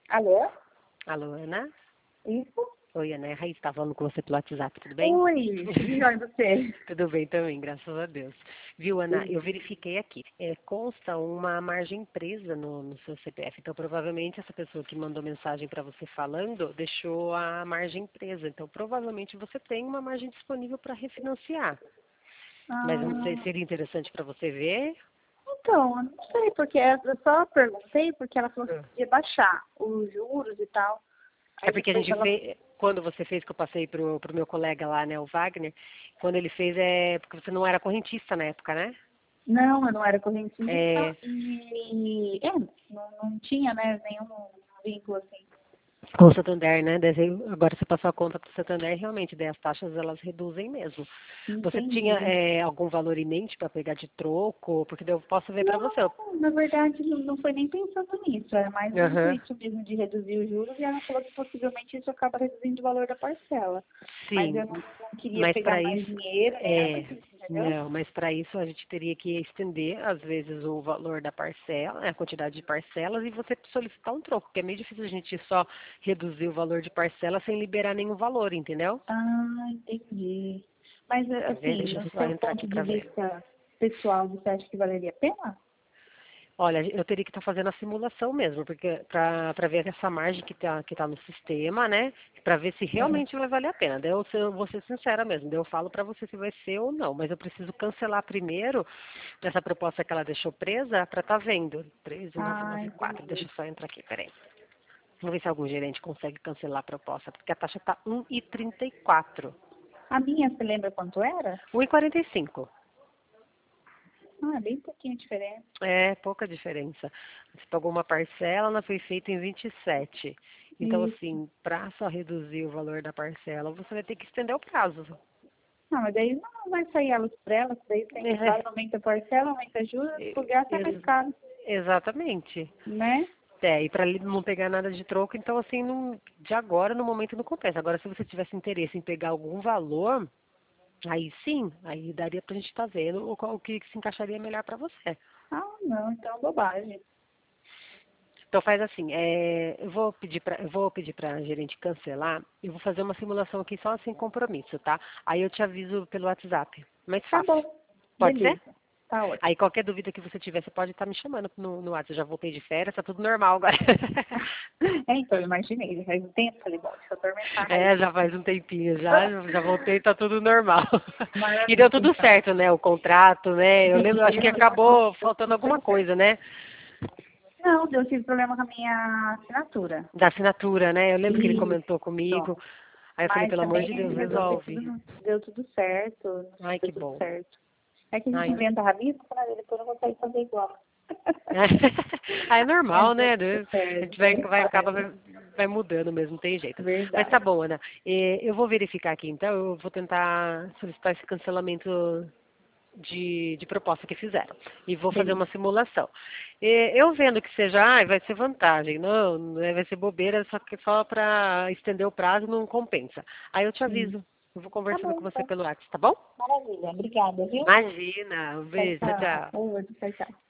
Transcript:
Alô? Alô, Ana? Isso? Oi, Ana. É a Raíssa, está falando com você pelo WhatsApp, tudo bem? Oi, melhor você. Tudo bem também, graças a Deus. Viu, Ana? Eu verifiquei aqui. Consta uma margem presa no seu CPF. Então, provavelmente, essa pessoa que mandou mensagem para você falando deixou a margem presa. Então, provavelmente, você tem uma margem disponível para refinanciar. Mas eu não sei se Ah, seria interessante para você ver. então, eu não sei, porque eu só perguntei porque ela falou que Ah. podia baixar os juros e tal. É Aí porque a depois gente ela... fez, quando você fez, que eu passei pro meu colega lá, né, o Wagner, quando ele fez porque você não era correntista na época, né? Não, eu não era correntista É, e não tinha, né, nenhum vínculo assim. com o Santander, né? Agora você passou a conta para o Santander, realmente, daí as taxas elas reduzem mesmo. Você tinha Entendi. algum valor em mente para pegar de troco? Porque daí eu posso ver para você. Não, na verdade, não foi nem pensando nisso. Era mais o Aham. intuito mesmo de reduzir os juros e ela falou que possivelmente isso acaba reduzindo o valor da parcela. Mas eu Sim, não queria mas pegar para mais isso, dinheiro nem nada é, disso, entendeu? não, mas para isso a gente teria que estender, às vezes, o valor da parcela, né, a quantidade de parcelas, e você solicitar um troco, porque é meio difícil a gente só reduzir o valor de parcela sem liberar nenhum valor, entendeu? Ah, entendi. Mas, Quer ver? assim, Deixa eu no só seu entrar ponto aqui de para ver. vista pessoal, você acha que valeria a pena? Olha, eu teria que estar fazendo a simulação mesmo, porque para ver essa margem que tá no sistema, né? Para ver se É. realmente vai valer a pena. Daí eu vou ser sincera mesmo, daí eu falo para você se vai ser ou não, mas eu preciso cancelar primeiro essa proposta que ela deixou presa para estar vendo. Ah, 13994. Deixa entendi. eu só entrar aqui, peraí. Vamos ver se algum gerente consegue cancelar a proposta, porque a taxa está 1,34. A minha, você lembra quanto era? 1,45. Ah, bem pouquinho diferente. É, pouca diferença. Você pagou uma parcela, ela foi feita em 27. Então, Isso. assim, para só reduzir o valor da parcela, você vai ter que estender o prazo. Não, mas daí não vai sair elas por elas, daí tem que É, usar, aumenta a parcela, aumenta a juros, por graça é mais ex- caro, exatamente. né? É, e para não pegar nada de troco, então, assim, de agora, no momento, não compensa. Agora, se você tivesse interesse em pegar algum valor, aí sim, aí daria pra gente estar vendo o que se encaixaria melhor para você. Ah, não, então bobagem. Então faz assim, eu vou pedir para a gerente cancelar, eu vou fazer uma simulação aqui só sem compromisso, tá? Aí eu te aviso pelo WhatsApp. Mais Tá fácil. bom, Pode ser? beleza, tá ótimo. Aí qualquer dúvida que você tiver, você pode estar me chamando no WhatsApp. Eu já voltei de férias, tá tudo normal agora. É, então, eu imaginei, já faz um tempo, falei, bom, deixa eu atormentar aí. É, já faz um tempinho já voltei, tá tudo normal. E deu Maravilha, tudo então. certo, né? O contrato, né? Eu Deu lembro, acho que tudo acabou faltando alguma tudo certo. coisa, né? Não, eu tive problema com a minha assinatura. Da assinatura, né? Eu lembro que ele Isso. comentou comigo. Aí eu falei, Mas pelo amor também de Deus, resolvi resolve. tudo, deu tudo certo, Ai, deu que tudo bom. certo. É que a gente Ai, inventa a vida, né? Depois eu vou sair fazer igual. ah, é Mas normal, deu né? tudo A certo, gente nem acaba fale. vai mudando mesmo, não tem jeito. Mas tá Verdade. bom, Ana. Eu vou verificar aqui, então, eu vou tentar solicitar esse cancelamento de proposta que fizeram. E vou fazer Beleza. uma simulação. Eu vendo que seja, vai ser vantagem, não, né, vai ser bobeira, só que só para estender o prazo não compensa. Aí eu te Sim. aviso. Eu vou Tá conversando bom, com você então. pelo WhatsApp, tá bom? Maravilha. Obrigada, viu? Imagina. Um Tchau, beijo, tchau, tchau. tchau. Outro, tchau, tchau.